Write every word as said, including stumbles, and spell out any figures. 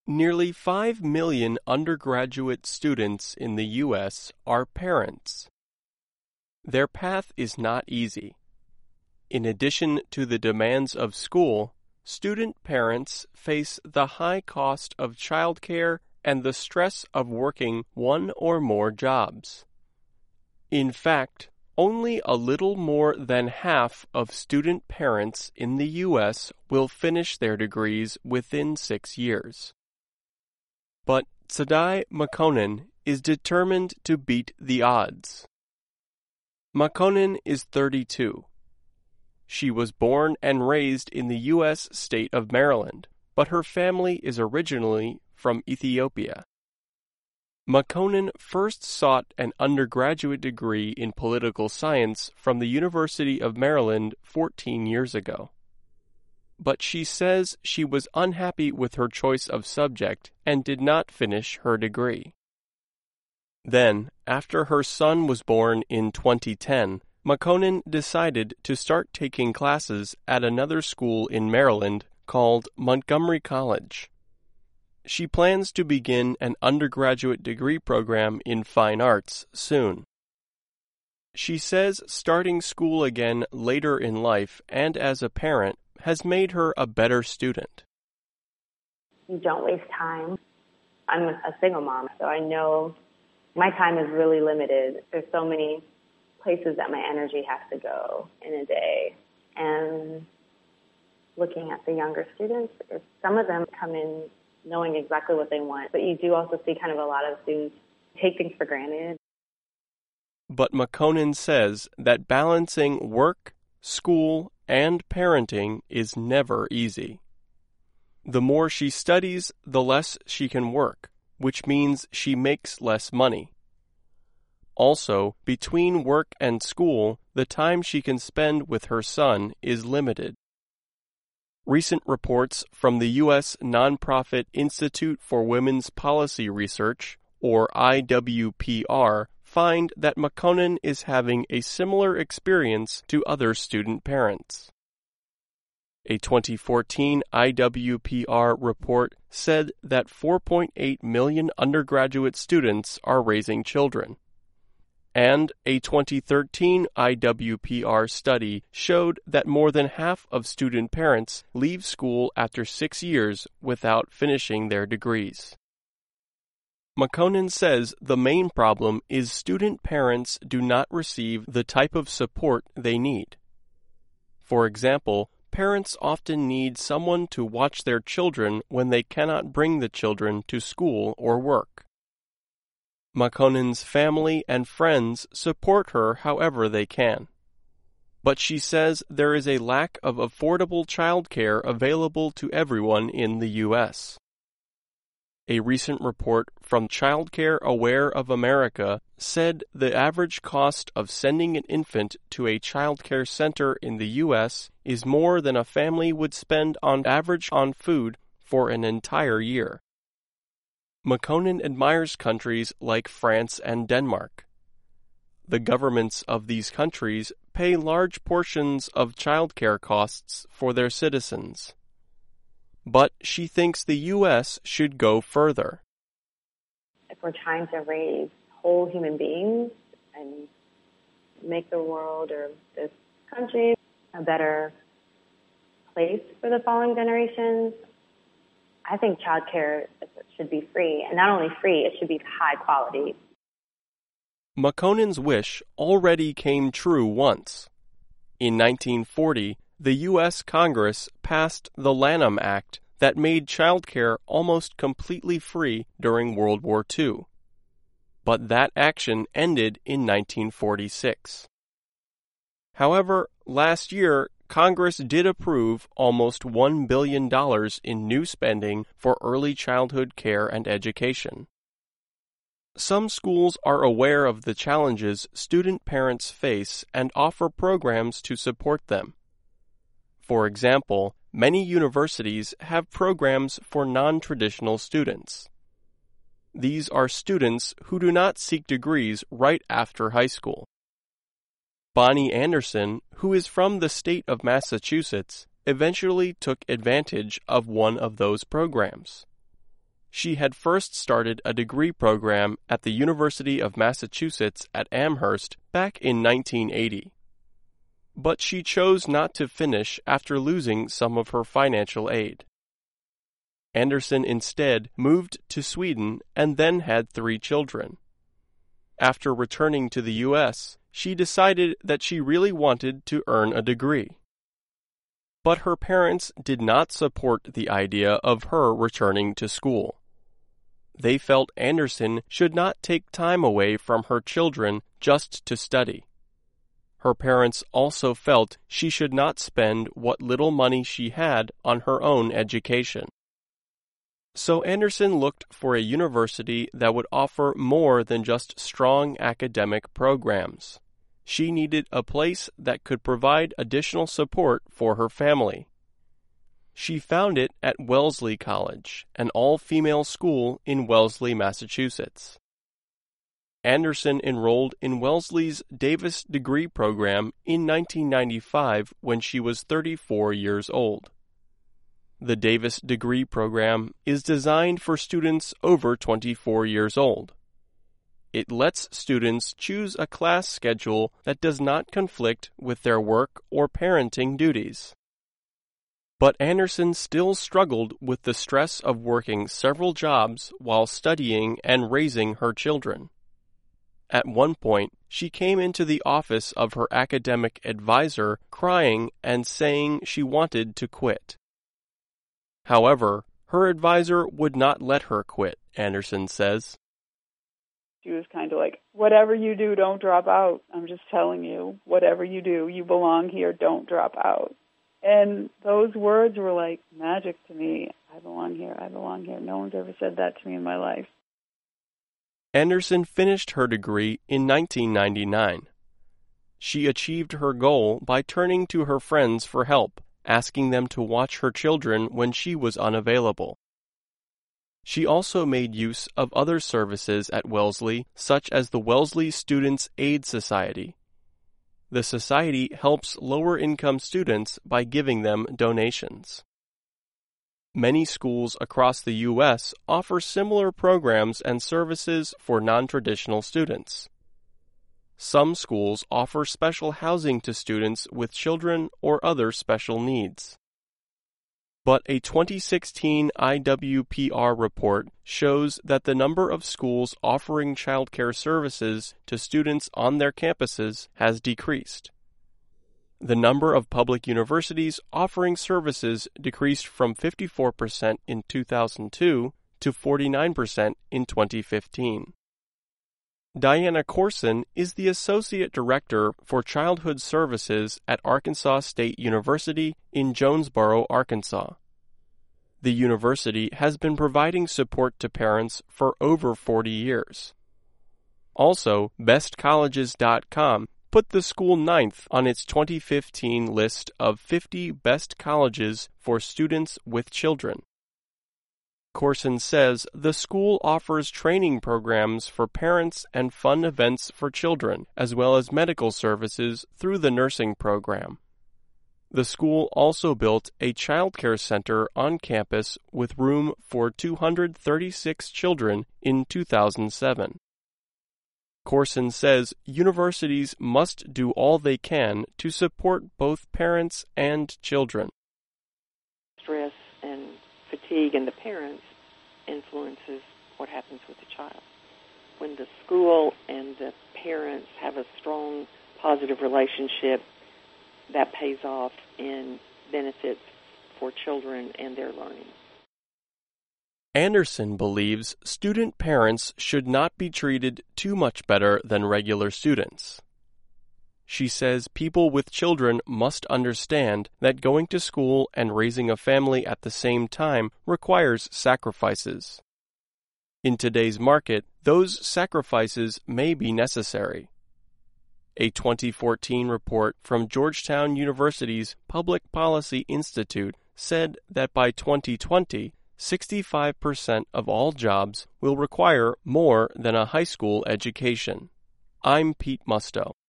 Nearly five million undergraduate students in the U S are parents. Their path is not easy. In addition to the demands of school, student parents face the high cost of childcare and the stress of working one or more jobs. In fact, only a little more than half of student parents in the U S will finish their degrees within six years. But Sadai Makonnen is determined to beat the odds. Makonnen is thirty-two. She was born and raised in the U S state of Maryland, but her family is originally from Ethiopia. Makonnen first sought an undergraduate degree in political science from the University of Maryland fourteen years ago. But she says she was unhappy with her choice of subject and did not finish her degree. Then, after her son was born in twenty ten, Makonnen decided to start taking classes at another school in Maryland called Montgomery College. She plans to begin an undergraduate degree program in fine arts soon. She says starting school again later in life and as a parent has made her a better student. You don't waste time. I'm a single mom, so I know my time is really limited. There's so many places that my energy has to go in a day. And looking at the younger students, some of them come in knowing exactly what they want, but you do also see kind of a lot of students take things for granted. But Makonnen says that balancing work, school, and parenting is never easy. The more she studies, the less she can work, which means she makes less money. Also, between work and school, the time she can spend with her son is limited. Recent reports from the U S nonprofit Institute for Women's Policy Research, or I W P R, find that Makonnen is having a similar experience to other student parents. A twenty fourteen I W P R report said that four point eight million undergraduate students are raising children. And a twenty thirteen I W P R study showed that more than half of student parents leave school after six years without finishing their degrees. Makonnen says the main problem is student parents do not receive the type of support they need. For example, parents often need someone to watch their children when they cannot bring the children to school or work. Makonnen's family and friends support her however they can. But she says there is a lack of affordable childcare available to everyone in the U S A recent report from Childcare Aware of America said the average cost of sending an infant to a childcare center in the U S is more than a family would spend on average on food for an entire year. Makonnen admires countries like France and Denmark. The governments of these countries pay large portions of childcare costs for their citizens. But she thinks the U S should go further. If we're trying to raise whole human beings and make the world or this country a better place for the following generations, I think childcare should be free. And not only free, it should be high quality. Makonnen's wish already came true once. In nineteen forty, the U S Congress passed the Lanham Act that made childcare almost completely free during World War Two. But that action ended in nineteen forty-six. However, last year, Congress did approve almost one billion dollars in new spending for early childhood care and education. Some schools are aware of the challenges student parents face and offer programs to support them. For example, many universities have programs for non-traditional students. These are students who do not seek degrees right after high school. Bonnie Anderson, who is from the state of Massachusetts, eventually took advantage of one of those programs. She had first started a degree program at the University of Massachusetts at Amherst back in nineteen eighty. But she chose not to finish after losing some of her financial aid. Anderson instead moved to Sweden and then had three children. After returning to the U S, she decided that she really wanted to earn a degree. But her parents did not support the idea of her returning to school. They felt Anderson should not take time away from her children just to study. Her parents also felt she should not spend what little money she had on her own education. So Anderson looked for a university that would offer more than just strong academic programs. She needed a place that could provide additional support for her family. She found it at Wellesley College, an all-female school in Wellesley, Massachusetts. Anderson enrolled in Wellesley's Davis degree program in nineteen ninety-five when she was thirty-four years old. The Davis degree program is designed for students over twenty-four years old. It lets students choose a class schedule that does not conflict with their work or parenting duties. But Anderson still struggled with the stress of working several jobs while studying and raising her children. At one point, she came into the office of her academic advisor crying and saying she wanted to quit. However, her advisor would not let her quit, Anderson says. She was kind of like, whatever you do, don't drop out. I'm just telling you, whatever you do, you belong here, don't drop out. And those words were like magic to me. I belong here, I belong here. No one's ever said that to me in my life. Anderson finished her degree in nineteen ninety-nine. She achieved her goal by turning to her friends for help, asking them to watch her children when she was unavailable. She also made use of other services at Wellesley, such as the Wellesley Students' Aid Society. The society helps lower-income students by giving them donations. Many schools across the U S offer similar programs and services for non-traditional students. Some schools offer special housing to students with children or other special needs. But a twenty sixteen I W P R report shows that the number of schools offering childcare services to students on their campuses has decreased. The number of public universities offering services decreased from fifty-four percent in two thousand two to forty-nine percent in twenty fifteen. Diana Corson is the Associate Director for Childhood Services at Arkansas State University in Jonesboro, Arkansas. The university has been providing support to parents for over forty years. Also, best colleges dot com put the school ninth on its twenty fifteen list of fifty best colleges for students with children. Corson says the school offers training programs for parents and fun events for children, as well as medical services through the nursing program. The school also built a childcare center on campus with room for two hundred thirty-six children in two thousand seven. Corson says universities must do all they can to support both parents and children. Stress and fatigue in the parents influences what happens with the child. When the school and the parents have a strong, positive relationship, that pays off in benefits for children and their learning. Anderson believes student parents should not be treated too much better than regular students. She says people with children must understand that going to school and raising a family at the same time requires sacrifices. In today's market, those sacrifices may be necessary. A twenty fourteen report from Georgetown University's Public Policy Institute said that by twenty twenty, sixty-five percent of all jobs will require more than a high school education. I'm Pete Musto.